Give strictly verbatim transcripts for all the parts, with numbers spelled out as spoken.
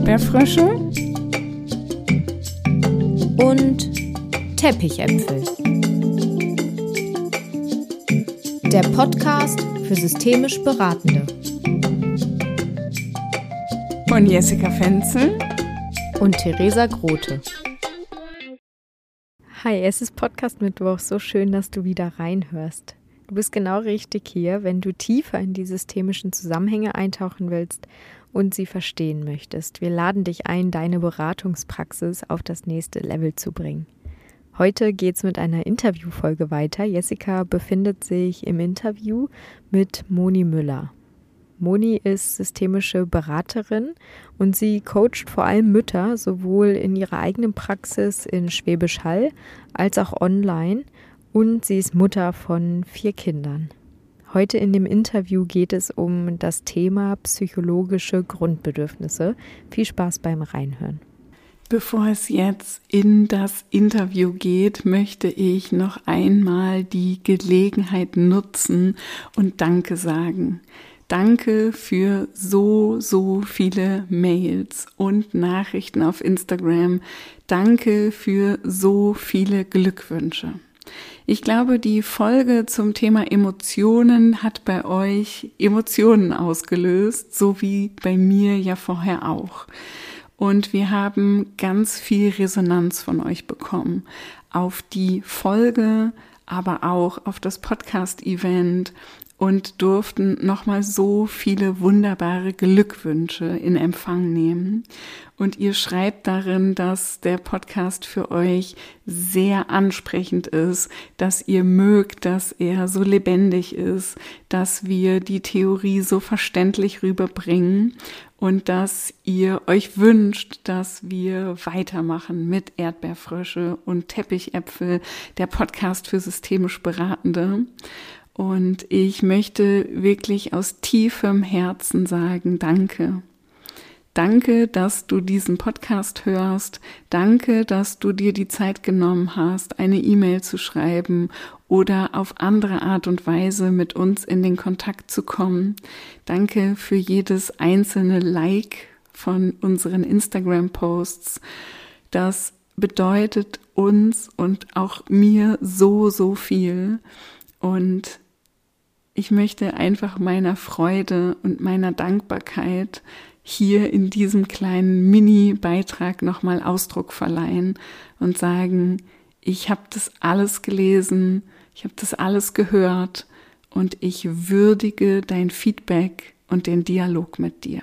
Erdbeerfrösche und Teppichäpfel. Der Podcast für systemisch Beratende. Von Jessica Fenzel und Theresa Grote. Hi, es ist Podcast Mittwoch. So schön, dass du wieder reinhörst. Du bist genau richtig hier, wenn du tiefer in die systemischen Zusammenhänge eintauchen willst und sie verstehen möchtest. Wir laden dich ein, deine Beratungspraxis auf das nächste Level zu bringen. Heute geht es mit einer Interviewfolge weiter. Jessica befindet sich im Interview mit Moni Müller. Moni ist systemische Beraterin und sie coacht vor allem Mütter, sowohl in ihrer eigenen Praxis in Schwäbisch Hall als auch online. Und sie ist Mutter von vier Kindern. Heute in dem Interview geht es um das Thema psychologische Grundbedürfnisse. Viel Spaß beim Reinhören. Bevor es jetzt in das Interview geht, möchte ich noch einmal die Gelegenheit nutzen und Danke sagen. Danke für so, so viele Mails und Nachrichten auf Instagram. Danke für so viele Glückwünsche. Ich glaube, die Folge zum Thema Emotionen hat bei euch Emotionen ausgelöst, so wie bei mir ja vorher auch. Und wir haben ganz viel Resonanz von euch bekommen auf die Folge, aber auch auf das Podcast-Event und durften nochmal so viele wunderbare Glückwünsche in Empfang nehmen. Und ihr schreibt darin, dass der Podcast für euch sehr ansprechend ist, dass ihr mögt, dass er so lebendig ist, dass wir die Theorie so verständlich rüberbringen und dass ihr euch wünscht, dass wir weitermachen mit Erdbeerfrösche und Teppichäpfel, der Podcast für systemisch Beratende. Und ich möchte wirklich aus tiefem Herzen sagen, danke. Danke, dass du diesen Podcast hörst. Danke, dass du dir die Zeit genommen hast, eine E-Mail zu schreiben oder auf andere Art und Weise mit uns in den Kontakt zu kommen. Danke für jedes einzelne Like von unseren Instagram-Posts. Das bedeutet uns und auch mir so, so viel. Und ich möchte einfach meiner Freude und meiner Dankbarkeit hier in diesem kleinen Mini-Beitrag nochmal Ausdruck verleihen und sagen, ich habe das alles gelesen, ich habe das alles gehört und ich würdige dein Feedback und den Dialog mit dir.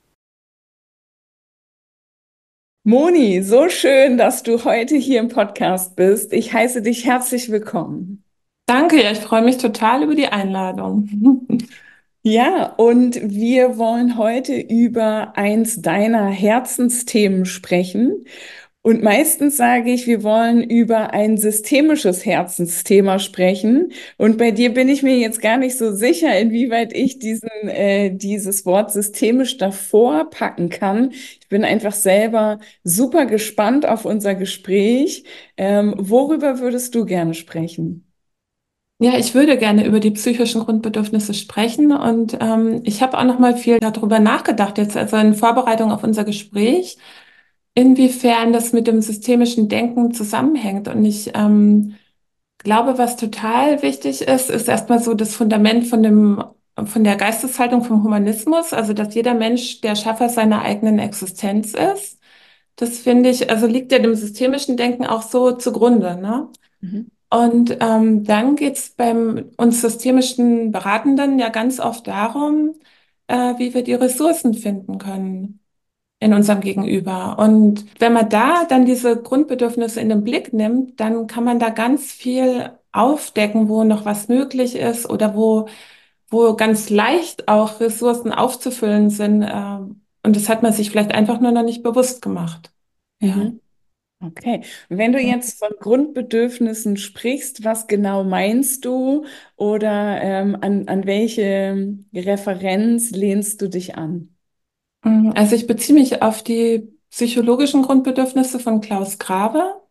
Moni, so schön, dass du heute hier im Podcast bist. Ich heiße dich herzlich willkommen. Danke, ja, ich freue mich total über die Einladung. Ja, und wir wollen heute über eins deiner Herzensthemen sprechen. Und meistens sage ich, wir wollen über ein systemisches Herzensthema sprechen. Und bei dir bin ich mir jetzt gar nicht so sicher, inwieweit ich diesen, äh, dieses Wort systemisch davor packen kann. Ich bin einfach selber super gespannt auf unser Gespräch. Ähm, worüber würdest du gerne sprechen? Ja, ich würde gerne über die psychischen Grundbedürfnisse sprechen und ähm, ich habe auch noch mal viel darüber nachgedacht jetzt, also in Vorbereitung auf unser Gespräch, inwiefern das mit dem systemischen Denken zusammenhängt. Und ich ähm, glaube, was total wichtig ist, ist erstmal so das Fundament von dem, von der Geisteshaltung vom Humanismus, also dass jeder Mensch der Schaffer seiner eigenen Existenz ist. Das finde ich, also liegt ja dem systemischen Denken auch so zugrunde, ne? Mhm. Und ähm, dann geht's beim uns systemischen Beratenden ja ganz oft darum, äh, wie wir die Ressourcen finden können in unserem Gegenüber. Und wenn man da dann diese Grundbedürfnisse in den Blick nimmt, dann kann man da ganz viel aufdecken, wo noch was möglich ist oder wo, wo ganz leicht auch Ressourcen aufzufüllen sind. Äh, und das hat man sich vielleicht einfach nur noch nicht bewusst gemacht. Ja. Mhm. Okay, wenn du jetzt von Grundbedürfnissen sprichst, was genau meinst du oder ähm, an, an welche Referenz lehnst du dich an? Mm, Also ich beziehe mich auf die psychologischen Grundbedürfnisse von Klaus Grave.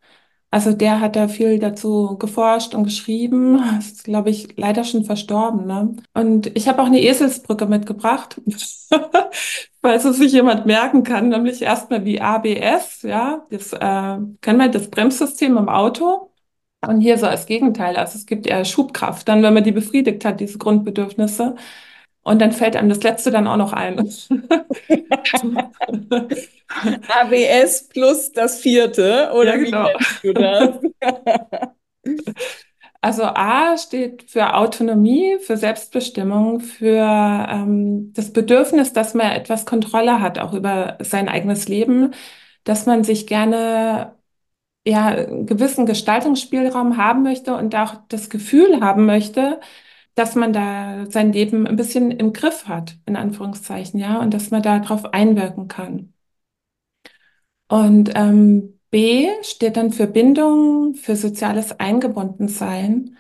Also der hat da viel dazu geforscht und geschrieben. Ist, glaube ich, leider schon verstorben, ne? Und ich habe auch eine Eselsbrücke mitgebracht, falls es sich jemand merken kann, nämlich erstmal wie A B S, ja, das äh, kennen wir das Bremssystem im Auto. Und hier so als Gegenteil, also es gibt eher Schubkraft, dann wenn man die befriedigt hat, diese Grundbedürfnisse. Und dann fällt einem das Letzte dann auch noch ein. A B S plus das vierte, Ja, oder wie genau. nennst du das? Also A steht für Autonomie, für Selbstbestimmung, für ähm, das Bedürfnis, dass man etwas Kontrolle hat, auch über sein eigenes Leben, dass man sich gerne ja einen gewissen Gestaltungsspielraum haben möchte und auch das Gefühl haben möchte, dass man da sein Leben ein bisschen im Griff hat, in Anführungszeichen, ja, und dass man darauf einwirken kann. Und ähm, B steht dann für Bindung, für soziales Eingebundensein,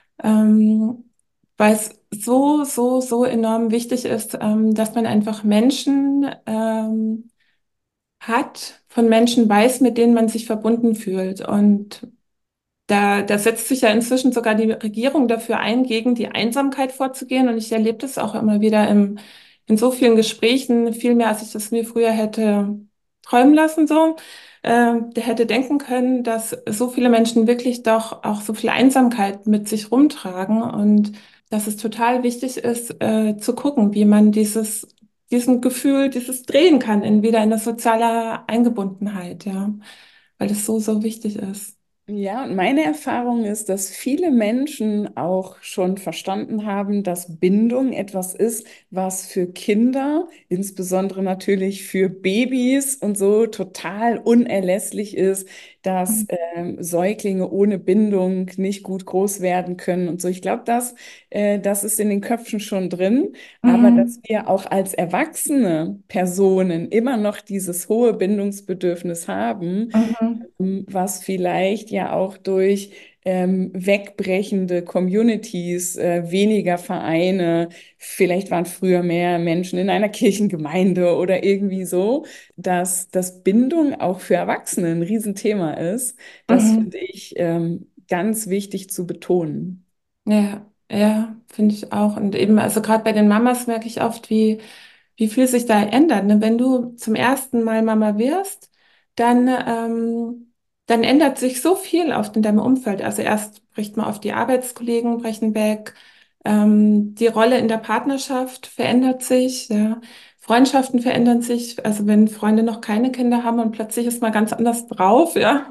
ähm, weil es so, so, so enorm wichtig ist, ähm, dass man einfach Menschen ähm, hat, von Menschen weiß, mit denen man sich verbunden fühlt. Und da, da setzt sich ja inzwischen sogar die Regierung dafür ein, gegen die Einsamkeit vorzugehen. Und ich erlebe das auch immer wieder im, in so vielen Gesprächen, viel mehr, als ich das mir früher hätte träumen lassen, so. Äh, der hätte denken können, dass so viele Menschen wirklich doch auch so viel Einsamkeit mit sich rumtragen und dass es total wichtig ist, äh, zu gucken, wie man dieses, diesem Gefühl, dieses drehen kann in wieder in eine soziale Eingebundenheit, ja, weil es so, so wichtig ist. Ja, und meine Erfahrung ist, dass viele Menschen auch schon verstanden haben, dass Bindung etwas ist, was für Kinder, insbesondere natürlich für Babys und so, total unerlässlich ist, dass ähm, Säuglinge ohne Bindung nicht gut groß werden können und so. Ich glaube, das, äh, das ist in den Köpfen schon drin, aber dass Mhm. wir auch als erwachsene Personen immer noch dieses hohe Bindungsbedürfnis haben, Mhm. was vielleicht ja auch durch ähm, wegbrechende Communities, äh, weniger Vereine, vielleicht waren früher mehr Menschen in einer Kirchengemeinde oder irgendwie so, dass, dass Bindung auch für Erwachsene ein Riesenthema ist. Das Mhm. finde ich ähm, ganz wichtig zu betonen. Ja, ja, finde ich auch. Und eben, also gerade bei den Mamas merke ich oft, wie, wie viel sich da ändert. Ne? Wenn du zum ersten Mal Mama wirst, dann, ähm, dann ändert sich so viel oft in deinem Umfeld. Also erst bricht man auf, die Arbeitskollegen brechen weg, ähm, die Rolle in der Partnerschaft verändert sich, ja. Freundschaften verändern sich. Also wenn Freunde noch keine Kinder haben und plötzlich ist man ganz anders drauf, ja.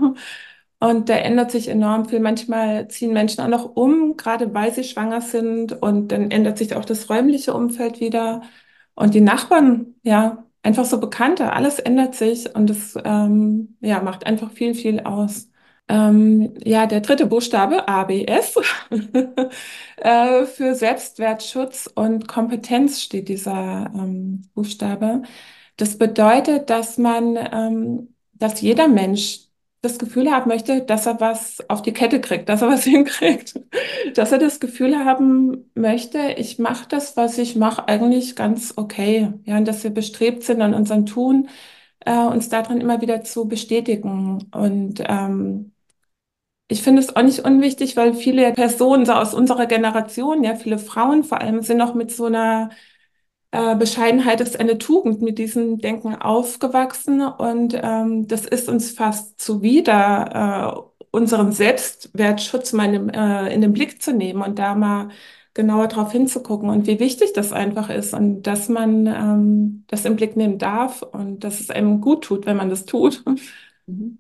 Und da ändert sich enorm viel. Manchmal ziehen Menschen auch noch um, gerade weil sie schwanger sind. Und dann ändert sich auch das räumliche Umfeld wieder. Und die Nachbarn, ja, einfach so Bekannte, alles ändert sich. Und das, ähm, ja, macht einfach viel, viel aus. Ähm, ja, der dritte Buchstabe, A B S, äh, für Selbstwertschutz und Kompetenz steht dieser ähm, Buchstabe. Das bedeutet, dass man, ähm, dass jeder Mensch das Gefühl haben möchte, dass er was auf die Kette kriegt, dass er was hinkriegt, dass er das Gefühl haben möchte, ich mache das, was ich mache, eigentlich ganz okay. Ja, und dass wir bestrebt sind an unserem Tun, äh, uns darin immer wieder zu bestätigen. Und ähm, ich finde es auch nicht unwichtig, weil viele Personen so aus unserer Generation, ja, viele Frauen vor allem, sind noch mit so einer äh, Bescheidenheit ist eine Tugend, mit diesem Denken aufgewachsen und ähm, das ist uns fast zuwider, äh, unseren Selbstwertschutz mal in, den- äh, in den Blick zu nehmen und da mal genauer drauf hinzugucken und wie wichtig das einfach ist und dass man ähm, das im Blick nehmen darf und dass es einem gut tut, wenn man das tut. Mhm.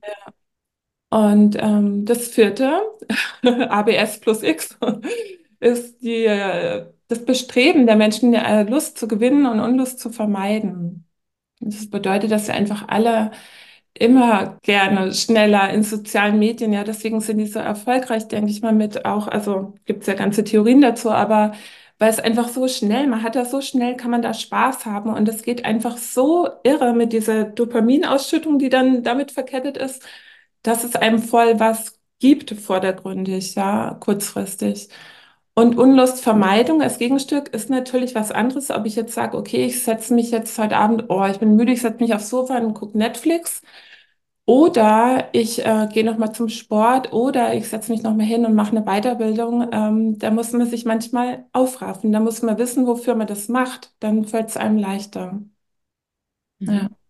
Und ähm, das vierte, A B S plus X, ist die, äh, das Bestreben der Menschen, äh, Lust zu gewinnen und Unlust zu vermeiden. Das bedeutet, dass wir einfach alle immer gerne schneller in sozialen Medien, ja, deswegen sind die so erfolgreich, denke ich mal, mit auch, also gibt es ja ganze Theorien dazu, aber weil es einfach so schnell, man hat das so schnell, kann man da Spaß haben und es geht einfach so irre mit dieser Dopaminausschüttung, die dann damit verkettet ist, dass es einem voll was gibt, vordergründig, ja, kurzfristig. Und Unlustvermeidung als Gegenstück ist natürlich was anderes, ob ich jetzt sage, okay, ich setze mich jetzt heute Abend, oh, ich bin müde, ich setze mich aufs Sofa und gucke Netflix. Oder ich äh, gehe noch mal zum Sport oder ich setze mich noch mal hin und mache eine Weiterbildung. Ähm, da muss man sich manchmal aufraffen. Da muss man wissen, wofür man das macht. Dann fällt es einem leichter. Ja. Mhm.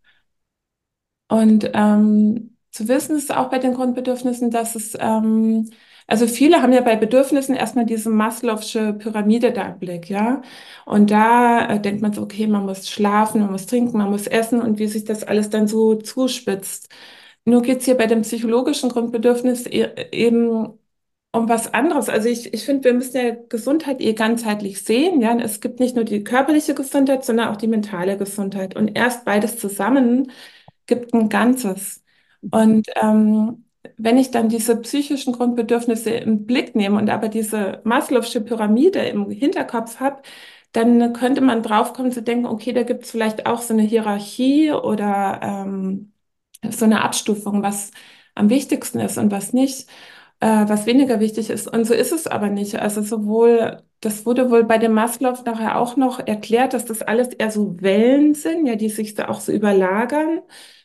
Und ähm, zu wissen ist auch bei den Grundbedürfnissen, dass es, ähm, also viele haben ja bei Bedürfnissen erstmal diese Maslow'sche Pyramide da im Blick, ja. Und da äh, denkt man so, okay, man muss schlafen, man muss trinken, man muss essen und wie sich das alles dann so zuspitzt. Nur geht's hier bei dem psychologischen Grundbedürfnis e eben um was anderes. Also ich, ich finde, wir müssen ja Gesundheit eh ganzheitlich sehen, ja. Es gibt nicht nur die körperliche Gesundheit, sondern auch die mentale Gesundheit. Und erst beides zusammen gibt ein Ganzes. Und ähm, wenn ich dann diese psychischen Grundbedürfnisse im Blick nehme und aber diese Maslow'sche Pyramide im Hinterkopf habe, dann könnte man draufkommen zu denken, okay, da gibt es vielleicht auch so eine Hierarchie oder ähm, so eine Abstufung, was am wichtigsten ist und was nicht, äh, was weniger wichtig ist. Und so ist es aber nicht. Also sowohl, das wurde wohl bei dem Maslow nachher auch noch erklärt, dass das alles eher so Wellen sind, ja, die sich da auch so überlagern.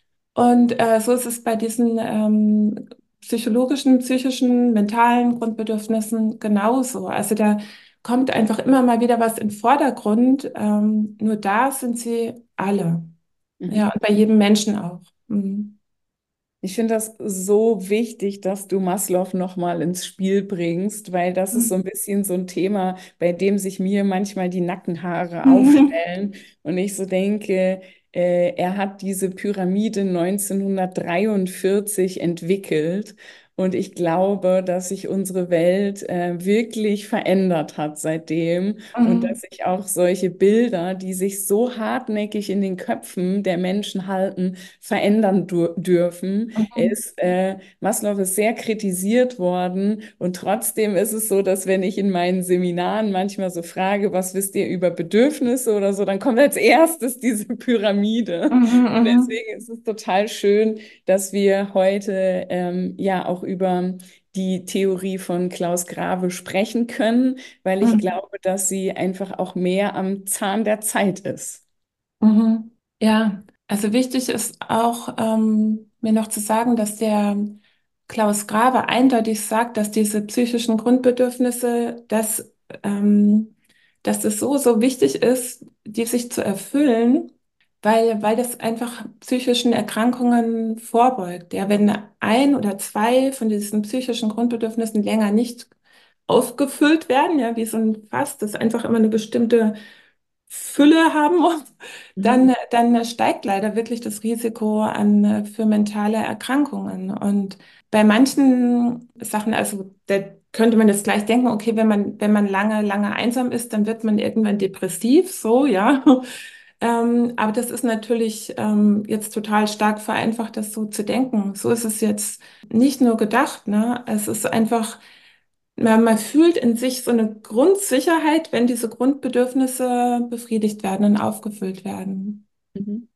Und äh, so ist es bei diesen ähm, psychologischen, psychischen, mentalen Grundbedürfnissen genauso. Also da kommt einfach immer mal wieder was in den Vordergrund. Ähm, nur da sind sie alle. Ja, Mhm. und bei jedem Menschen auch. Mhm. Ich finde das so wichtig, dass du Maslow nochmal ins Spiel bringst, weil das ist so ein bisschen so ein Thema, bei dem sich mir manchmal die Nackenhaare Mhm. aufstellen und ich so denke, äh, er hat diese Pyramide neunzehnhundertdreiundvierzig entwickelt und ich glaube, dass sich unsere Welt äh, wirklich verändert hat seitdem und dass Mhm. sich auch solche Bilder, die sich so hartnäckig in den Köpfen der Menschen halten, verändern dur dürfen. Er Mhm. ist, äh, Maslow ist sehr kritisiert worden und trotzdem ist es so, dass wenn ich in meinen Seminaren manchmal so frage, was wisst ihr über Bedürfnisse oder so, dann kommt als erstes diese Pyramide. Mhm. Und Mhm. deswegen ist es total schön, dass wir heute ähm, ja auch über die Theorie von Klaus Grave sprechen können, weil ich Mhm. glaube, dass sie einfach auch mehr am Zahn der Zeit ist. Mhm. Ja, also wichtig ist auch ähm, mir noch zu sagen, dass der Klaus Grave eindeutig sagt, dass diese psychischen Grundbedürfnisse, dass, ähm, dass es so, so wichtig ist, die sich zu erfüllen, weil, weil das einfach psychischen Erkrankungen vorbeugt. Ja, wenn ein oder zwei von diesen psychischen Grundbedürfnissen länger nicht aufgefüllt werden, ja, wie so ein Fass, das einfach immer eine bestimmte Fülle haben muss, Mhm. dann, dann steigt leider wirklich das Risiko an, äh, für mentale Erkrankungen. Und bei manchen Sachen, also da könnte man jetzt gleich denken, okay, wenn man, wenn man lange, lange einsam ist, dann wird man irgendwann depressiv, so, ja. Ähm, aber das ist natürlich ähm, jetzt total stark vereinfacht, das so zu denken. So ist es jetzt nicht nur gedacht, ne? Es ist einfach man, man fühlt in sich so eine Grundsicherheit, wenn diese Grundbedürfnisse befriedigt werden und aufgefüllt werden. Mhm.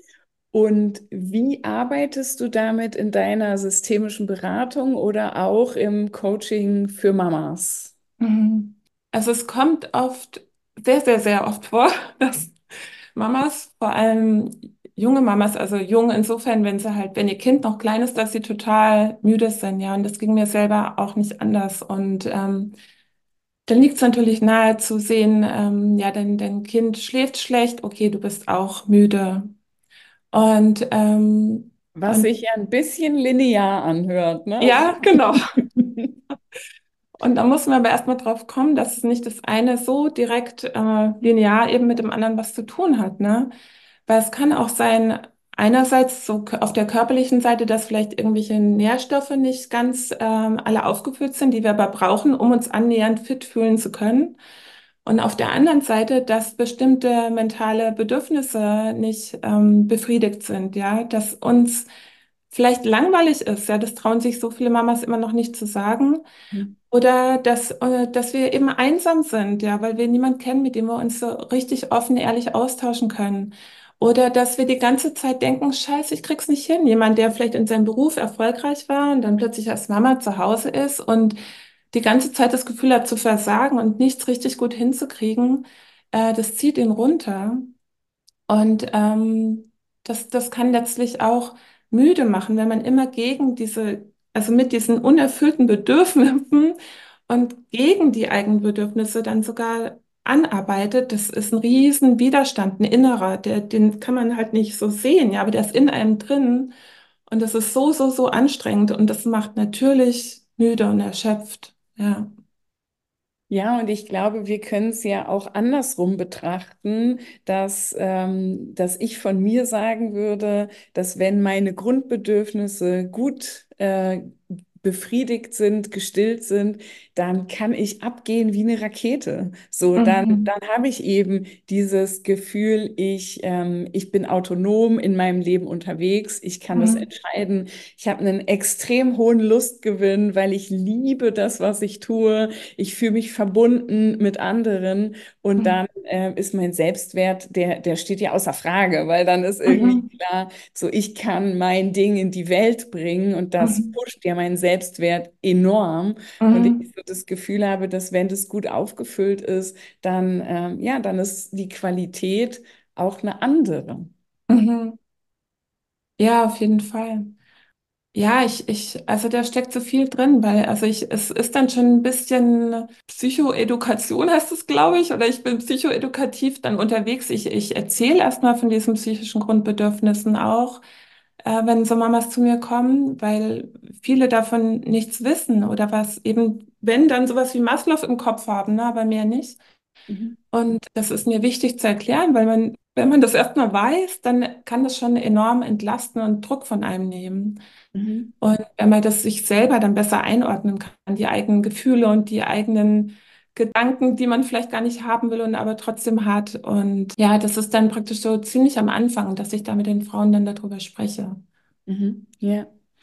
Und wie arbeitest du damit in deiner systemischen Beratung oder auch im Coaching für Mamas? Mhm. Also es kommt oft, sehr, sehr, sehr oft vor, dass Mamas, vor allem junge Mamas, also jung insofern, wenn sie halt, wenn ihr Kind noch klein ist, dass sie total müde sind, ja. Und das ging mir selber auch nicht anders. Und ähm, dann liegt es natürlich nahe zu sehen, ähm, ja, dein, dein Kind schläft schlecht, okay, du bist auch müde. Und, ähm, Was und sich ja ein bisschen linear anhört, ne? ja, genau. Und da muss man aber erstmal drauf kommen, dass es nicht das eine so direkt äh, linear eben mit dem anderen was zu tun hat, ne? Weil es kann auch sein, einerseits so k- auf der körperlichen Seite, dass vielleicht irgendwelche Nährstoffe nicht ganz ähm, alle aufgefüllt sind, die wir aber brauchen, um uns annähernd fit fühlen zu können. Und auf der anderen Seite, dass bestimmte mentale Bedürfnisse nicht ähm, befriedigt sind, ja, dass uns vielleicht langweilig ist, ja, das trauen sich so viele Mamas immer noch nicht zu sagen. Oder dass, äh, dass wir eben einsam sind, ja, weil wir niemanden kennen, mit dem wir uns so richtig offen, ehrlich austauschen können. Oder dass wir die ganze Zeit denken, Scheiße, ich krieg's nicht hin. Jemand, der vielleicht in seinem Beruf erfolgreich war und dann plötzlich als Mama zu Hause ist und die ganze Zeit das Gefühl hat zu versagen und nichts richtig gut hinzukriegen, äh, das zieht ihn runter. Und ähm, das, das kann letztlich auch müde machen, wenn man immer gegen diese, also mit diesen unerfüllten Bedürfnissen und gegen die eigenen Bedürfnisse dann sogar anarbeitet. Das ist ein riesen Widerstand, ein innerer, der, den kann man halt nicht so sehen, ja, aber der ist in einem drin und das ist so, so, so anstrengend und das macht natürlich müde und erschöpft, ja. Ja, und ich glaube, wir können es ja auch andersrum betrachten, dass, ähm, dass ich von mir sagen würde, dass wenn meine Grundbedürfnisse gut äh, befriedigt sind, gestillt sind, dann kann ich abgehen wie eine Rakete. So, dann, Mhm. dann habe ich eben dieses Gefühl, ich, ähm, ich bin autonom in meinem Leben unterwegs, ich kann das Mhm. entscheiden. Ich habe einen extrem hohen Lustgewinn, weil ich liebe das, was ich tue. Ich fühle mich verbunden mit anderen und Mhm. dann äh, ist mein Selbstwert, der, der steht ja außer Frage, weil dann ist irgendwie Mhm. klar, so ich kann mein Ding in die Welt bringen und das Mhm. pusht ja meinen Selbstwert enorm. Und ich Mhm. so das Gefühl habe, dass wenn das gut aufgefüllt ist, dann, ähm, ja, dann ist die Qualität auch eine andere. Mhm. Ja, auf jeden Fall. Ja, ich, ich, also da steckt so viel drin, weil, also ich, es ist dann schon ein bisschen Psychoedukation heißt es, glaube ich, oder ich bin psychoedukativ dann unterwegs. Ich, ich erzähle erstmal von diesen psychischen Grundbedürfnissen auch, äh, wenn so Mamas zu mir kommen, weil viele davon nichts wissen oder was eben, wenn, dann sowas wie Maslow im Kopf haben, ne, aber mehr nicht. Mhm. Und das ist mir wichtig zu erklären, weil man, wenn man das erstmal weiß, dann kann das schon enorm entlasten und Druck von einem nehmen. Mhm. Und wenn man das sich selber dann besser einordnen kann, die eigenen Gefühle und die eigenen Gedanken, die man vielleicht gar nicht haben will und aber trotzdem hat. Und ja, das ist dann praktisch so ziemlich am Anfang, dass ich da mit den Frauen dann darüber spreche. Mhm. Ja.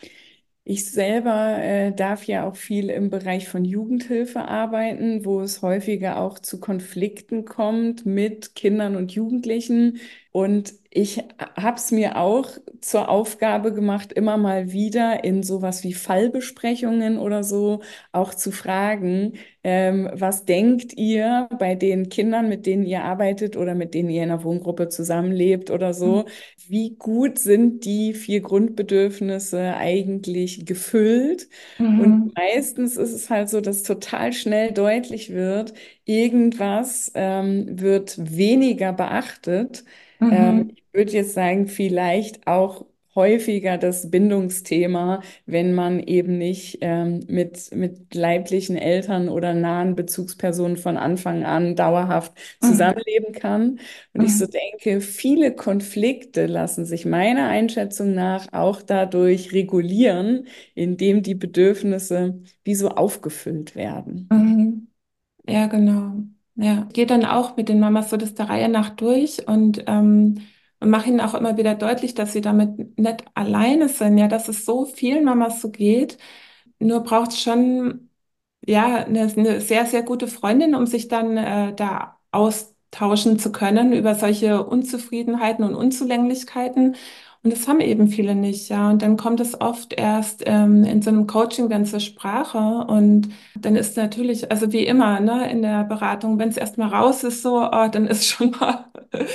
Ich selber äh, darf ja auch viel im Bereich von Jugendhilfe arbeiten, wo es häufiger auch zu Konflikten kommt mit Kindern und Jugendlichen. Und ich habe es mir auch zur Aufgabe gemacht, immer mal wieder in sowas wie Fallbesprechungen oder so auch zu fragen, ähm, was denkt ihr bei den Kindern, mit denen ihr arbeitet oder mit denen ihr in einer Wohngruppe zusammenlebt oder so? Wie gut sind die vier Grundbedürfnisse eigentlich gefüllt? Und Mhm. meistens ist es halt so, dass total schnell deutlich wird, irgendwas ähm, wird weniger beachtet. Ähm, Mhm. ich würde jetzt sagen, vielleicht auch häufiger das Bindungsthema, wenn man eben nicht ähm, mit, mit leiblichen Eltern oder nahen Bezugspersonen von Anfang an dauerhaft Mhm. zusammenleben kann. Und ich so Mhm. denke, viele Konflikte lassen sich meiner Einschätzung nach auch dadurch regulieren, indem die Bedürfnisse wie so aufgefüllt werden. Mhm. Ja, genau. Ja, ich gehe dann auch mit den Mamas so das der Reihe nach durch und, ähm, und mache ihnen auch immer wieder deutlich, dass sie damit nicht alleine sind, ja, dass es so vielen Mamas so geht. Nur braucht es schon ja, eine, eine sehr, sehr gute Freundin, um sich dann äh, da austauschen zu können über solche Unzufriedenheiten und Unzulänglichkeiten. Und das haben eben viele nicht, ja. Und dann kommt es oft erst ähm, in so einem Coaching dann zur Sprache. Und dann ist natürlich, also wie immer, ne, in der Beratung, wenn es erstmal raus ist, so, oh, dann ist schon mal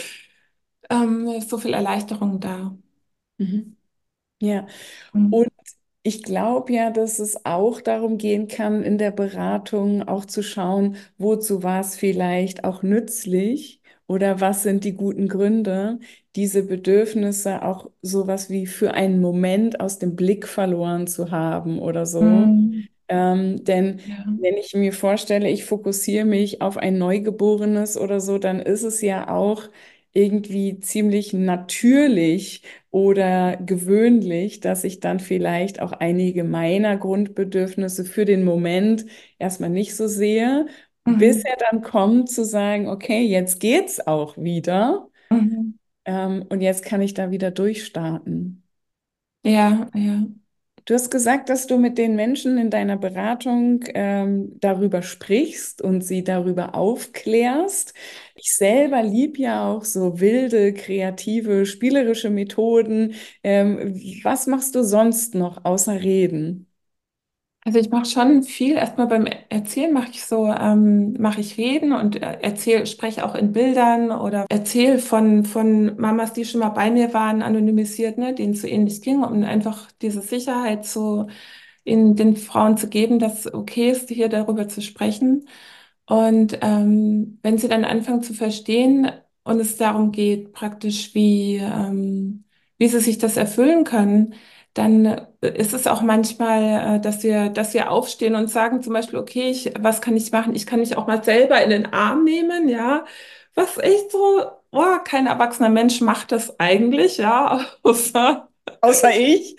ähm, so viel Erleichterung da. Mhm. Ja, Mhm. und ich glaube ja, dass es auch darum gehen kann, in der Beratung auch zu schauen, wozu war es vielleicht auch nützlich oder was sind die guten Gründe, diese Bedürfnisse auch sowas wie für einen Moment aus dem Blick verloren zu haben oder so. Mhm. Ähm, denn Ja. wenn ich mir vorstelle, ich fokussiere mich auf ein Neugeborenes oder so, dann ist es ja auch irgendwie ziemlich natürlich oder gewöhnlich, dass ich dann vielleicht auch einige meiner Grundbedürfnisse für den Moment erstmal nicht so sehe, bis Mhm. er dann kommt zu sagen, okay, jetzt geht's auch wieder, Mhm. ähm, und jetzt kann ich da wieder durchstarten. Ja, ja. Du hast gesagt, dass du mit den Menschen in deiner Beratung ähm, darüber sprichst und sie darüber aufklärst. Ich selber liebe ja auch so wilde, kreative, spielerische Methoden. Ähm, was machst du sonst noch außer reden? Also ich mache schon viel. Erstmal beim Erzählen mache ich so, ähm, mache ich Reden und äh, erzähle, spreche auch in Bildern oder erzähle von, von Mamas, die schon mal bei mir waren, anonymisiert, ne, denen es so ähnlich ging, um einfach diese Sicherheit zu, in den Frauen zu geben, dass es okay ist, hier darüber zu sprechen. Und ähm, wenn sie dann anfangen zu verstehen und es darum geht, praktisch wie, ähm, wie sie sich das erfüllen können, dann äh, ist es auch manchmal, äh, dass wir, dass wir aufstehen und sagen zum Beispiel, okay, ich, was kann ich machen? Ich kann mich auch mal selber in den Arm nehmen, ja. Was echt so, oh, kein erwachsener Mensch macht das eigentlich, ja, außer Außer ich.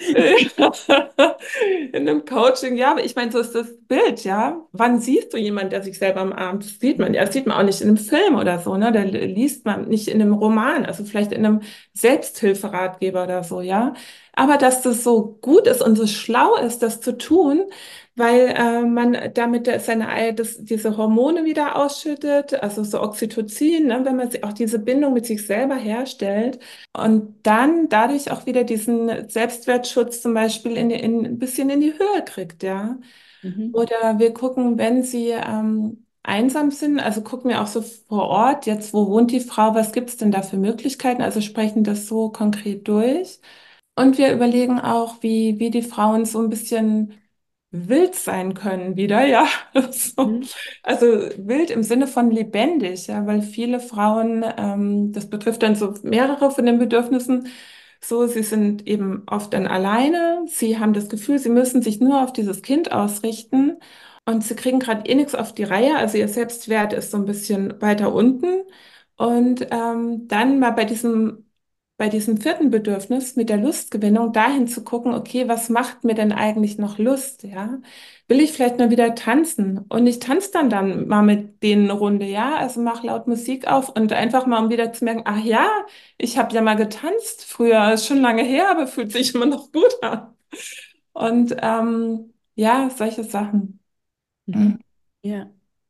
in einem Coaching, ja, aber ich meine, so ist das Bild, ja. Wann siehst du jemanden, der sich selber am Arm? Das sieht man, ja, das sieht man auch nicht in einem Film oder so, ne? Da liest man nicht in einem Roman, also vielleicht in einem Selbsthilferatgeber oder so, ja. Aber dass das so gut ist und so schlau ist, das zu tun, weil äh, man damit seine Ei- das, diese Hormone wieder ausschüttet, also so Oxytocin, ne, wenn man sich auch diese Bindung mit sich selber herstellt und dann dadurch auch wieder diesen Selbstwertschutz zum Beispiel in, in, ein bisschen in die Höhe kriegt, ja. Mhm. Oder wir gucken, wenn sie ähm, einsam sind, also gucken wir auch so vor Ort, jetzt wo wohnt die Frau, was gibt es denn da für Möglichkeiten? Also sprechen das so konkret durch. Und wir überlegen auch, wie, wie die Frauen so ein bisschen wild sein können wieder, ja. So. Mhm. Also wild im Sinne von lebendig, ja, weil viele Frauen, ähm, das betrifft dann so mehrere von den Bedürfnissen, so, sie sind eben oft dann alleine, sie haben das Gefühl, sie müssen sich nur auf dieses Kind ausrichten und sie kriegen gerade eh nichts auf die Reihe, also ihr Selbstwert ist so ein bisschen weiter unten. Und ähm, dann mal bei diesem bei diesem vierten Bedürfnis mit der Lustgewinnung dahin zu gucken, okay, was macht mir denn eigentlich noch Lust, ja? Will ich vielleicht mal wieder tanzen? Und ich tanze dann dann mal mit denen eine Runde, ja? Also mach laut Musik auf und einfach mal, um wieder zu merken, ach ja, ich habe ja mal getanzt früher, ist schon lange her, aber fühlt sich immer noch gut an. Und ähm, ja, solche Sachen. Mhm. Mhm. Ja.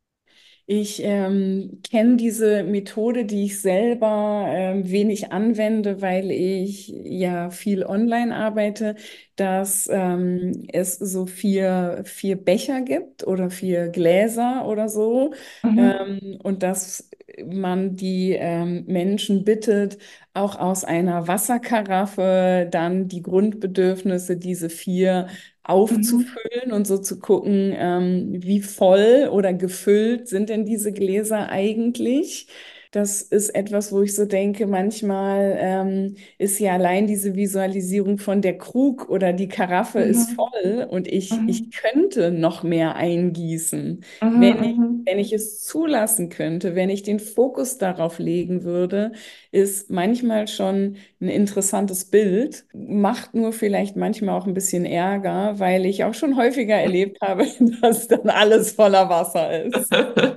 Ich ähm, kenne diese Methode, die ich selber ähm, wenig anwende, weil ich ja viel online arbeite, dass ähm, es so vier, vier Becher gibt oder vier Gläser oder so, Mhm. ähm, und dass man die ähm, Menschen bittet, auch aus einer Wasserkaraffe dann die Grundbedürfnisse, diese vier Mhm. aufzufüllen und so zu gucken, ähm, wie voll oder gefüllt sind denn diese Gläser eigentlich. Das ist etwas, wo ich so denke, manchmal ähm, ist ja allein diese Visualisierung von der Krug oder die Karaffe ist Mhm. voll und ich, ich Mhm. könnte noch mehr eingießen. Mhm. Wenn ich, Mhm. wenn ich es zulassen könnte, wenn ich den Fokus darauf legen würde, ist manchmal schon ein interessantes Bild, macht nur vielleicht manchmal auch ein bisschen Ärger, weil ich auch schon häufiger erlebt habe, dass dann alles voller Wasser ist.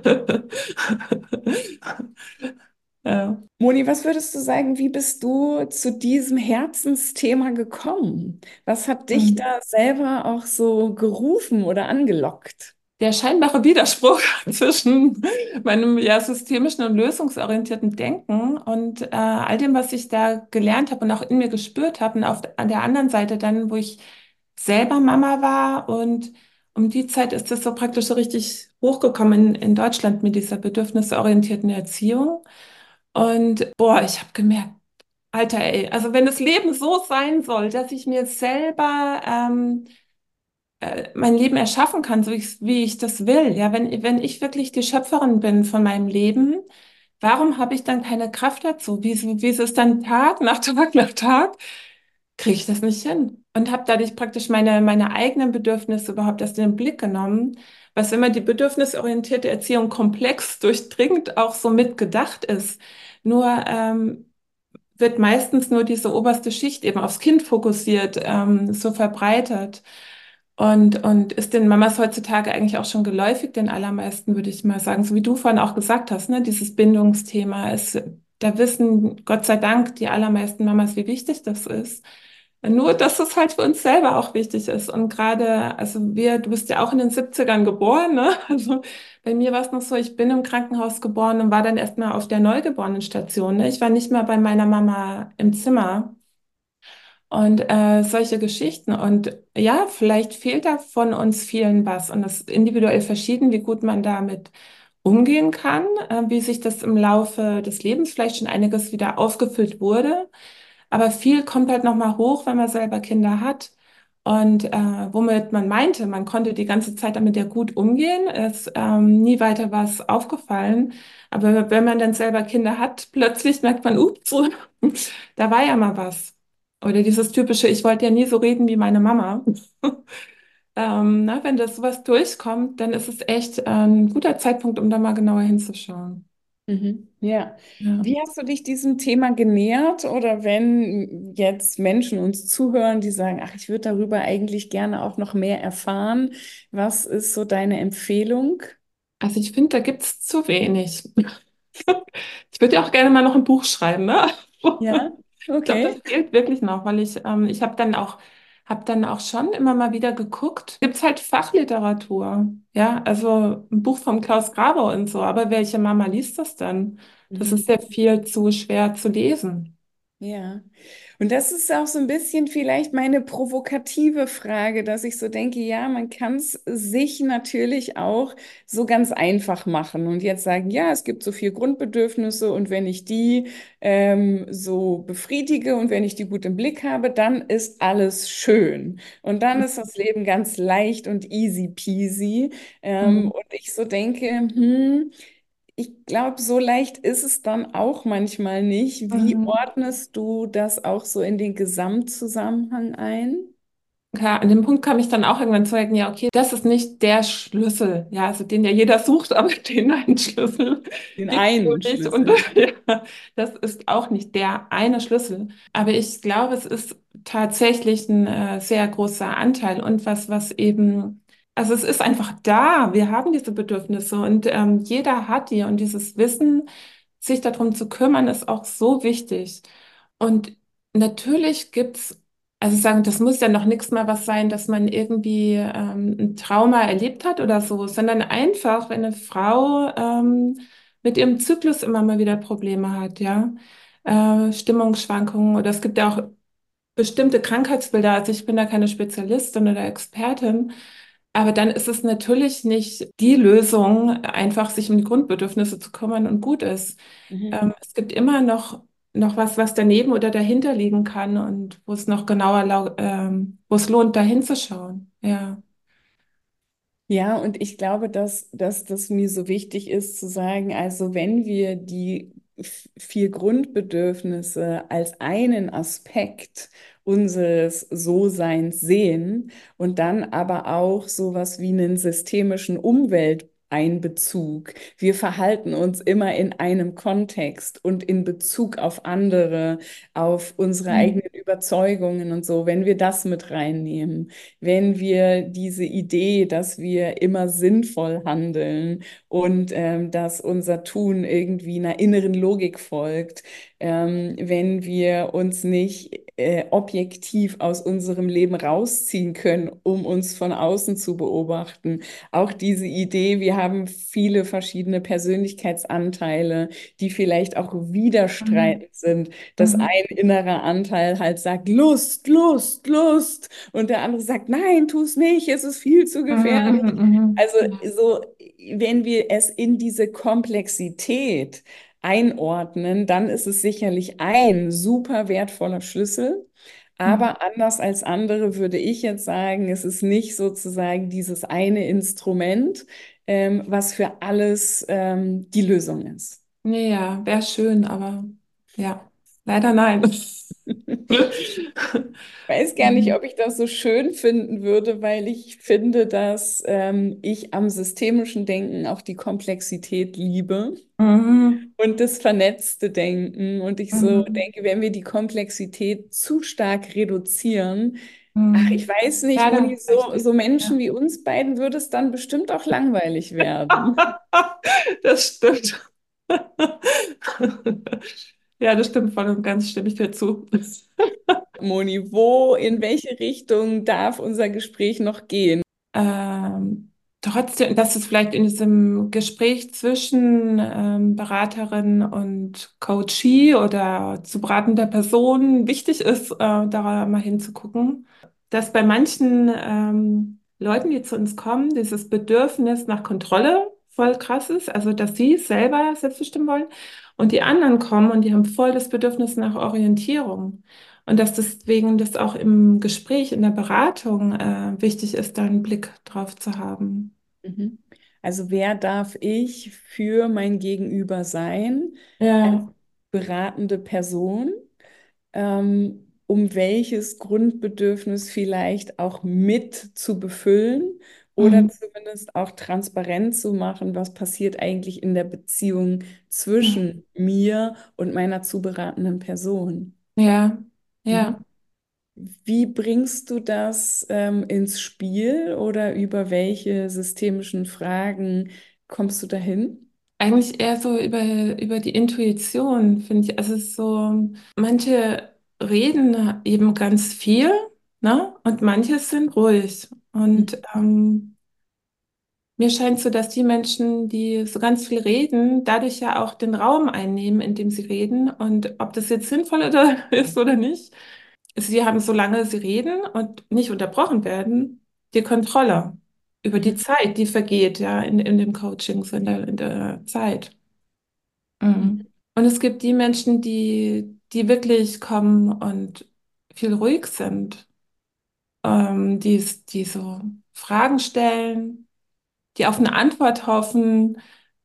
Ja. Moni, was würdest du sagen, wie bist du zu diesem Herzensthema gekommen? Was hat dich Mhm. da selber auch so gerufen oder angelockt? Der scheinbare Widerspruch zwischen meinem ja, systemischen und lösungsorientierten Denken und äh, all dem, was ich da gelernt habe und auch in mir gespürt habe. Und auf, an der anderen Seite dann, wo ich selber Mama war und um die Zeit ist das so praktisch so richtig hochgekommen in, in Deutschland mit dieser bedürfnisorientierten Erziehung. Und boah, ich habe gemerkt, Alter, ey, also wenn das Leben so sein soll, dass ich mir selber ähm, äh, mein Leben erschaffen kann, so ich, wie ich das will. Ja, wenn, wenn ich wirklich die Schöpferin bin von meinem Leben, warum habe ich dann keine Kraft dazu? Wie, wie ist es dann Tag nach Tag nach Tag? Kriege ich das nicht hin? Und habe dadurch praktisch meine, meine eigenen Bedürfnisse überhaupt erst in den Blick genommen, was immer die bedürfnisorientierte Erziehung komplex durchdringend auch so mitgedacht ist. Nur ähm, wird meistens nur diese oberste Schicht eben aufs Kind fokussiert, ähm, so verbreitert. Und, und ist den Mamas heutzutage eigentlich auch schon geläufig, den allermeisten, würde ich mal sagen, so wie du vorhin auch gesagt hast, ne, dieses Bindungsthema ist, da wissen Gott sei Dank die allermeisten Mamas, wie wichtig das ist. Nur, dass es halt für uns selber auch wichtig ist. Und gerade, also wir, du bist ja auch in den Siebzigern geboren, ne? Also bei mir war es noch so, ich bin im Krankenhaus geboren und war dann erstmal auf der Neugeborenenstation, ne? Ich war nicht mehr bei meiner Mama im Zimmer. Und äh, solche Geschichten. Und ja, vielleicht fehlt da von uns vielen was. Und das ist individuell verschieden, wie gut man damit umgehen kann, äh, wie sich das im Laufe des Lebens vielleicht schon einiges wieder aufgefüllt wurde. Aber viel kommt halt nochmal hoch, wenn man selber Kinder hat. Und äh, womit man meinte, man konnte die ganze Zeit damit ja gut umgehen, ist ähm, nie weiter was aufgefallen. Aber wenn man dann selber Kinder hat, plötzlich merkt man, ups, da war ja mal was. Oder dieses typische, ich wollte ja nie so reden wie meine Mama. Ähm, na, wenn das sowas durchkommt, dann ist es echt äh, ein guter Zeitpunkt, um da mal genauer hinzuschauen. Mhm. Ja. Ja. Wie hast du dich diesem Thema genähert? Oder wenn jetzt Menschen uns zuhören, die sagen, ach, ich würde darüber eigentlich gerne auch noch mehr erfahren, was ist so deine Empfehlung? Also ich finde, da gibt es zu wenig. Ich würde ja auch gerne mal noch ein Buch schreiben, ne? Ja, Ich glaube, das okay. fehlt wirklich noch, weil ich, ähm, ich habe dann auch, habe dann auch schon immer mal wieder geguckt. Gibt es halt Fachliteratur, ja, also ein Buch vom Klaus Graber und so, aber welche Mama liest das dann? Das Mhm. ist ja viel zu schwer zu lesen. Ja, und das ist auch so ein bisschen vielleicht meine provokative Frage, dass ich so denke, ja, man kann es sich natürlich auch so ganz einfach machen und jetzt sagen, ja, es gibt so vier Grundbedürfnisse und wenn ich die ähm, so befriedige und wenn ich die gut im Blick habe, dann ist alles schön und dann ist das Leben ganz leicht und easy peasy. Ähm, Mhm. und ich so denke, hm, ich glaube, so leicht ist es dann auch manchmal nicht. Wie Mhm. ordnest du das auch so in den Gesamtzusammenhang ein? Ja, an dem Punkt kam ich dann auch irgendwann zu denken, ja, okay, das ist nicht der Schlüssel, ja, also den ja jeder sucht, aber den einen Schlüssel Den gibt es wohl einen nicht. Und Schlüssel. ja, das ist auch nicht der eine Schlüssel. Aber ich glaube, es ist tatsächlich ein äh, sehr großer Anteil und was, was eben, also es ist einfach da. Wir haben diese Bedürfnisse und ähm, jeder hat die und dieses Wissen, sich darum zu kümmern, ist auch so wichtig. Und natürlich gibt's also sagen, das muss ja noch nichts mal was sein, dass man irgendwie ähm, ein Trauma erlebt hat oder so, sondern einfach, wenn eine Frau ähm, mit ihrem Zyklus immer mal wieder Probleme hat, ja, äh, Stimmungsschwankungen oder es gibt ja auch bestimmte Krankheitsbilder. Also ich bin da keine Spezialistin oder Expertin, aber dann ist es natürlich nicht die Lösung, einfach sich um die Grundbedürfnisse zu kümmern und gut ist. Mhm. Ähm, es gibt immer noch, noch was, was daneben oder dahinter liegen kann und wo es noch genauer, lau- ähm, wo es lohnt, da hinzuschauen. Ja. Ja, und ich glaube, dass, dass das mir so wichtig ist zu sagen, also wenn wir die f- vier Grundbedürfnisse als einen Aspekt unseres So-Seins sehen und dann aber auch sowas wie einen systemischen Umwelteinbezug. Wir verhalten uns immer in einem Kontext und in Bezug auf andere, auf unsere Mhm. eigenen Überzeugungen und so, wenn wir das mit reinnehmen, wenn wir diese Idee, dass wir immer sinnvoll handeln und ähm, dass unser Tun irgendwie einer inneren Logik folgt, ähm, wenn wir uns nicht äh, objektiv aus unserem Leben rausziehen können, um uns von außen zu beobachten. Auch diese Idee, wir haben viele verschiedene Persönlichkeitsanteile, die vielleicht auch Mhm. widerstreitend sind, dass ein Mhm. innerer Anteil halt sagt, Lust, Lust, Lust. Und der andere sagt, nein, tu es nicht, es ist viel zu gefährlich. Mhm. Mhm. Also Mhm. so, wenn wir es in diese Komplexität einordnen, dann ist es sicherlich ein super wertvoller Schlüssel. Mhm. Aber anders als andere würde ich jetzt sagen, es ist nicht sozusagen dieses eine Instrument, ähm, was für alles ähm, die Lösung ist. Nee, ja, wäre schön, aber ja, leider nein. Weiß gar nicht, Mhm. ob ich das so schön finden würde, weil ich finde, dass ähm, ich am systemischen Denken auch die Komplexität liebe Mhm. und das vernetzte Denken. Und ich so Mhm. denke, wenn wir die Komplexität zu stark reduzieren, ach, ich Mhm. weiß nicht, Ja, da Moni, hast recht. so, so Menschen Ja. wie uns beiden würde es dann bestimmt auch langweilig werden. Das stimmt. Ja, das stimmt voll und ganz, stimme ich dir zu. Moni, wo, in welche Richtung darf unser Gespräch noch gehen? Ähm, trotzdem, dass es vielleicht in diesem Gespräch zwischen ähm, Beraterin und Coachee oder zu beratender Person wichtig ist, äh, da mal hinzugucken, dass bei manchen ähm, Leuten, die zu uns kommen, dieses Bedürfnis nach Kontrolle voll krass ist, also dass sie selber selbstbestimmen wollen und die anderen kommen und die haben voll das Bedürfnis nach Orientierung. Und dass deswegen das auch im Gespräch, in der Beratung äh, wichtig ist, da einen Blick drauf zu haben. Mhm. Also wer darf ich für mein Gegenüber sein als Ja. beratende Person, ähm, um welches Grundbedürfnis vielleicht auch mit zu befüllen oder Mhm. zumindest auch transparent zu machen, was passiert eigentlich in der Beziehung Mhm. zwischen mir und meiner zu beratenden Person. Ja. Mhm. Ja. Wie bringst du das ähm, ins Spiel oder über welche systemischen Fragen kommst du dahin? Eigentlich eher so über, über die Intuition, finde ich. Also es ist so, manche reden eben ganz viel, ne? Und manche sind ruhig. Und ähm, mir scheint so, dass die Menschen, die so ganz viel reden, dadurch ja auch den Raum einnehmen, in dem sie reden. Und ob das jetzt sinnvoll oder ist oder nicht, sie haben, solange sie reden und nicht unterbrochen werden, die Kontrolle über die Mhm. Zeit, die vergeht, ja, in, in dem Coaching, so in der, in der Zeit. Mhm. Und es gibt die Menschen, die, die wirklich kommen und viel ruhig sind, ähm, die, die so Fragen stellen, die auf eine Antwort hoffen.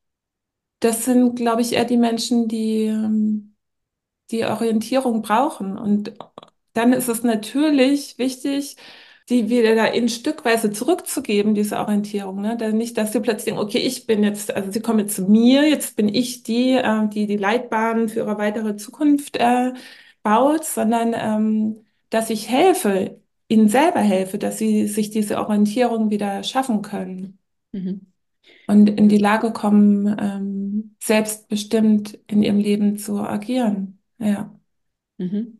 Das sind, glaube ich, eher die Menschen, die, ähm, die Orientierung brauchen. Und dann ist es natürlich wichtig, die wieder da in Stückweise zurückzugeben, diese Orientierung. Ne? Dann nicht, dass sie plötzlich denken, okay, ich bin jetzt, also sie kommen jetzt zu mir, jetzt bin ich die, äh, die die Leitbahn für ihre weitere Zukunft äh, baut, sondern ähm, dass ich helfe, ihnen selber helfe, dass sie sich diese Orientierung wieder schaffen können Mhm. und in die Lage kommen, ähm, selbstbestimmt in ihrem Leben zu agieren. Ja. Mhm.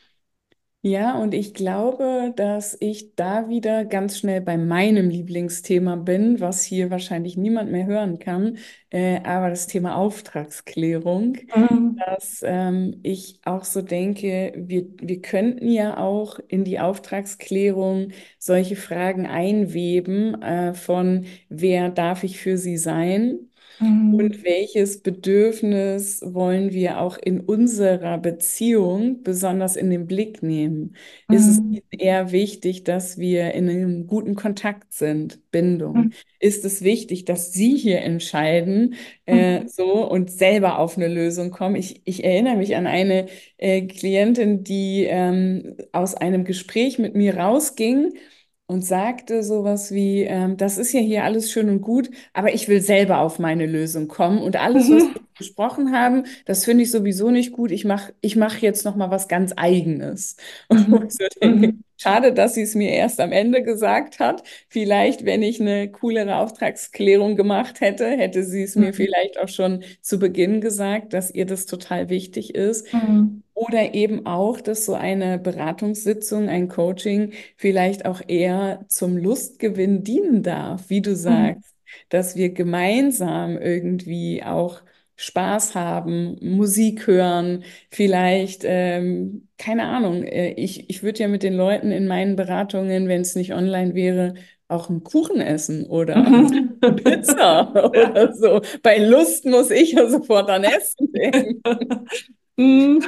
Ja, und ich glaube, dass ich da wieder ganz schnell bei meinem Lieblingsthema bin, was hier wahrscheinlich niemand mehr hören kann, äh, aber das Thema Auftragsklärung, Mhm. dass ähm, ich auch so denke, wir, wir könnten ja auch in die Auftragsklärung solche Fragen einweben, äh, von wer darf ich für Sie sein? Und Mhm. welches Bedürfnis wollen wir auch in unserer Beziehung besonders in den Blick nehmen? Ist es Mhm. Ihnen eher wichtig, dass wir in einem guten Kontakt sind, Bindung? Mhm. Ist es wichtig, dass Sie hier entscheiden, äh, Mhm. so und selber auf eine Lösung kommen? Ich, ich erinnere mich an eine äh, Klientin, die ähm, aus einem Gespräch mit mir rausging und sagte sowas wie, ähm, das ist ja hier alles schön und gut, aber ich will selber auf meine Lösung kommen und alles, was wir Mhm. besprochen haben, das finde ich sowieso nicht gut. Ich mache ich mach jetzt noch mal was ganz Eigenes. Und wo ich Mhm. so denke, Mhm. schade, dass sie es mir erst am Ende gesagt hat. Vielleicht, wenn ich eine coolere Auftragsklärung gemacht hätte, hätte sie es mir Mhm. vielleicht auch schon zu Beginn gesagt, dass ihr das total wichtig ist. Mhm. Oder eben auch, dass so eine Beratungssitzung, ein Coaching vielleicht auch eher zum Lustgewinn dienen darf, wie du Mhm. sagst, dass wir gemeinsam irgendwie auch Spaß haben, Musik hören, vielleicht, ähm, keine Ahnung, äh, ich, ich würde ja mit den Leuten in meinen Beratungen, wenn es nicht online wäre, auch einen Kuchen essen oder Mhm. eine Pizza Ja. oder so. Bei Lust muss ich ja sofort an Essen denken. Mhm.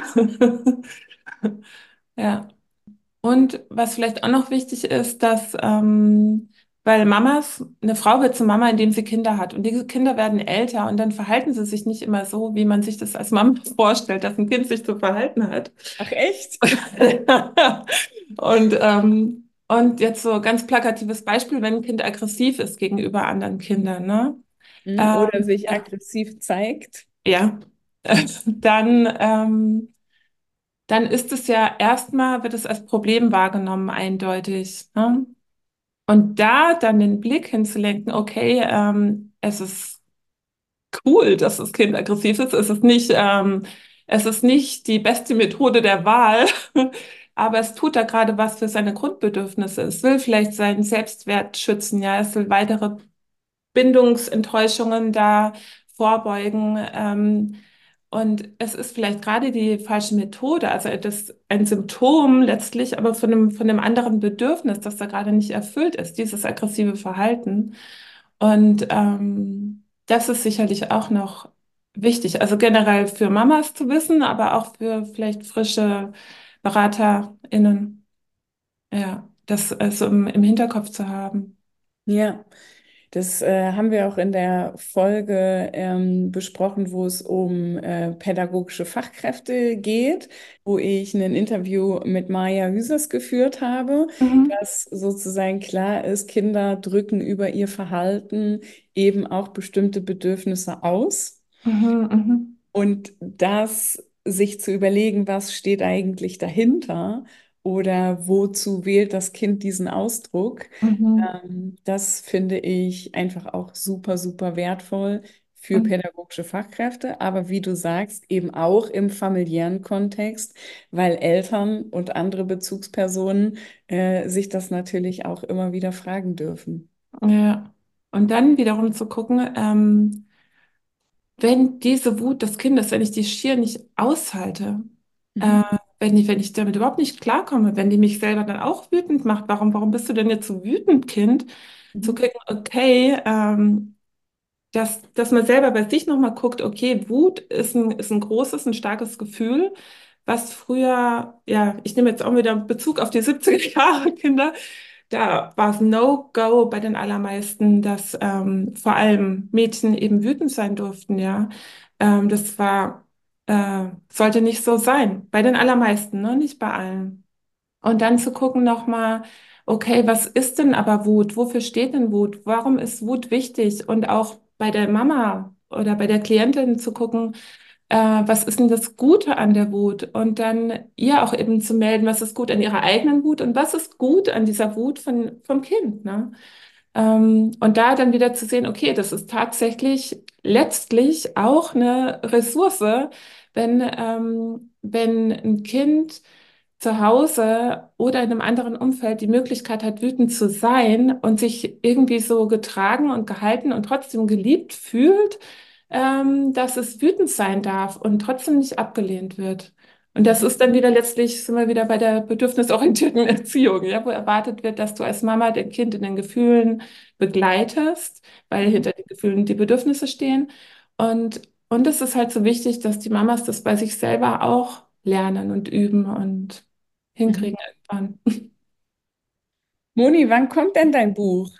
Ja. Und was vielleicht auch noch wichtig ist, dass, ähm, weil Mamas, eine Frau wird zur Mama, indem sie Kinder hat. Und diese Kinder werden älter und dann verhalten sie sich nicht immer so, wie man sich das als Mama vorstellt, dass ein Kind sich zu verhalten hat. Ach echt? Und, ähm, und jetzt so ganz plakatives Beispiel, wenn ein Kind aggressiv ist gegenüber anderen Kindern, ne? Hm, oder Ähm, sich aggressiv zeigt. ja, dann, ähm, dann ist es ja erstmal, wird es als Problem wahrgenommen, eindeutig. Ne? Und da dann den Blick hinzulenken, okay, ähm, es ist cool, dass das Kind aggressiv ist. Es ist nicht, ähm, es ist nicht die beste Methode der Wahl, aber es tut da gerade was für seine Grundbedürfnisse. Es will vielleicht seinen Selbstwert schützen, ja, es will weitere Bindungsenttäuschungen da vorbeugen. Ähm, und es ist vielleicht gerade die falsche Methode, also das ein Symptom letztlich, aber von einem, von einem anderen Bedürfnis, das da gerade nicht erfüllt ist, dieses aggressive Verhalten. Und ähm, das ist sicherlich auch noch wichtig, also generell für Mamas zu wissen, aber auch für vielleicht frische BeraterInnen, ja, das also im, im Hinterkopf zu haben. Ja. Das äh, haben wir auch in der Folge ähm, besprochen, wo es um äh, pädagogische Fachkräfte geht, wo ich ein Interview mit Maja Hüsers geführt habe, Mhm. dass sozusagen klar ist, Kinder drücken über ihr Verhalten eben auch bestimmte Bedürfnisse aus. Mhm, mhm, Und das sich zu überlegen, was steht eigentlich dahinter oder wozu wählt das Kind diesen Ausdruck, mhm, ähm, das finde ich einfach auch super, super wertvoll für mhm. pädagogische Fachkräfte, aber wie du sagst, eben auch im familiären Kontext, weil Eltern und andere Bezugspersonen äh, sich das natürlich auch immer wieder fragen dürfen. Ja. Und dann wiederum zu gucken, ähm, wenn diese Wut des Kindes, wenn ich die schier nicht aushalte, äh, Mhm. wenn ich, wenn ich damit überhaupt nicht klarkomme, wenn die mich selber dann auch wütend macht, warum, warum bist du denn jetzt so wütend, Kind? Zu Mhm. gucken, okay, ähm, dass, dass man selber bei sich nochmal guckt, okay, Wut ist ein, ist ein großes, ein starkes Gefühl, was früher, ja, ich nehme jetzt auch wieder Bezug auf die siebziger Jahre Kinder, da war es No-Go bei den allermeisten, dass ähm, vor allem Mädchen eben wütend sein durften, ja. Ähm, das war, äh, sollte nicht so sein, bei den allermeisten, ne? Nicht bei allen. Und dann zu gucken nochmal, okay, was ist denn aber Wut? Wofür steht denn Wut? Warum ist Wut wichtig? Und auch bei der Mama oder bei der Klientin zu gucken, äh, was ist denn das Gute an der Wut? Und dann ihr auch eben zu melden, was ist gut an ihrer eigenen Wut und was ist gut an dieser Wut von, vom Kind, ne? Ähm, und da dann wieder zu sehen, okay, das ist tatsächlich letztlich auch eine Ressource, wenn, ähm, wenn ein Kind zu Hause oder in einem anderen Umfeld die Möglichkeit hat, wütend zu sein und sich irgendwie so getragen und gehalten und trotzdem geliebt fühlt, ähm, dass es wütend sein darf und trotzdem nicht abgelehnt wird. Und das ist dann wieder letztlich, sind wir wieder bei der bedürfnisorientierten Erziehung, ja, wo erwartet wird, dass du als Mama dein Kind in den Gefühlen begleitest, weil Mhm. hinter den Gefühlen die Bedürfnisse stehen. Und, und es ist halt so wichtig, dass die Mamas das bei sich selber auch lernen und üben und Mhm. hinkriegen irgendwann. Moni, wann kommt denn dein Buch?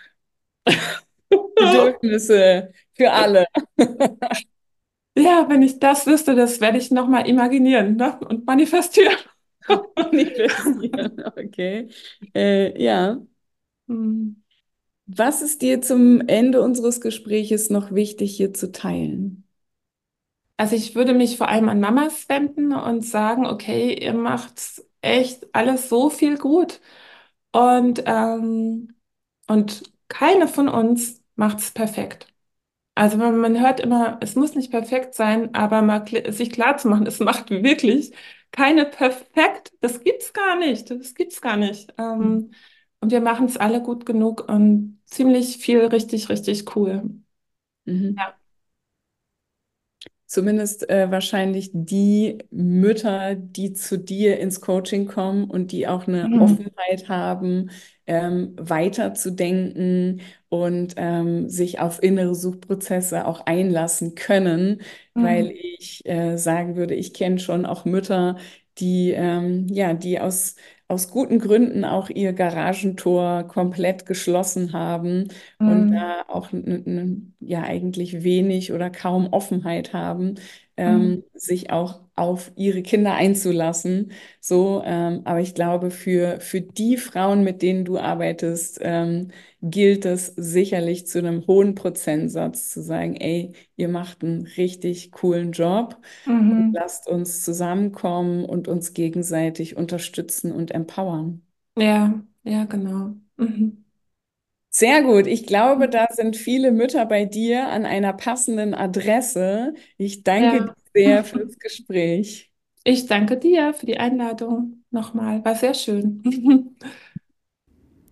Bedürfnisse für alle. Ja, wenn ich das wüsste, das werde ich nochmal imaginieren, ne? Und manifestieren. Manifestieren, okay. Äh, ja. Hm. Was ist dir zum Ende unseres Gespräches noch wichtig hier zu teilen? Also ich würde mich vor allem an Mamas wenden und sagen, okay, ihr macht echt alles so viel gut. Und, ähm, und keine von uns macht es perfekt. Also man, man hört immer, es muss nicht perfekt sein, aber mal kl- sich klar zu machen, es macht wirklich keine perfekt, das gibt's gar nicht, das gibt's gar nicht. Ähm, und wir machen es alle gut genug und ziemlich viel richtig, richtig cool. Mhm. Ja. Zumindest äh, wahrscheinlich die Mütter, die zu dir ins Coaching kommen und die auch eine Mhm. Offenheit haben, ähm, weiterzudenken und ähm, sich auf innere Suchprozesse auch einlassen können, weil Mhm. ich äh, sagen würde, ich kenne schon auch Mütter, die ähm, ja, die aus aus guten Gründen auch ihr Garagentor komplett geschlossen haben und Mhm. da auch n- n- ja eigentlich wenig oder kaum Offenheit haben, Mhm. ähm, sich auch auf ihre Kinder einzulassen. So, ähm, aber ich glaube, für, für die Frauen, mit denen du arbeitest, ähm, gilt es sicherlich zu einem hohen Prozentsatz zu sagen, ey, ihr macht einen richtig coolen Job und Mhm. lasst uns zusammenkommen und uns gegenseitig unterstützen und empowern. Ja, ja, genau. Mhm. Sehr gut. Ich glaube, da sind viele Mütter bei dir an einer passenden Adresse. Ich danke dir Ja. sehr fürs Gespräch. Ich danke dir für die Einladung nochmal. War sehr schön.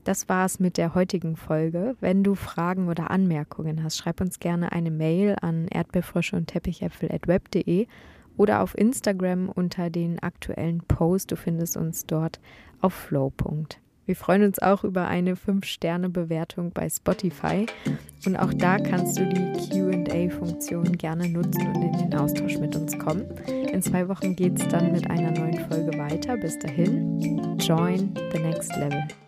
Das war's mit der heutigen Folge. Wenn du Fragen oder Anmerkungen hast, schreib uns gerne eine Mail an erdbeerfrösche und teppichäpfel at web punkt de oder auf Instagram unter den aktuellen Post. Du findest uns dort auf flow. Wir freuen uns auch über eine fünf Sterne Bewertung bei Spotify und auch da kannst du die Q und A-Funktion gerne nutzen und in den Austausch mit uns kommen. In zwei Wochen geht es dann mit einer neuen Folge weiter. Bis dahin, join the next level.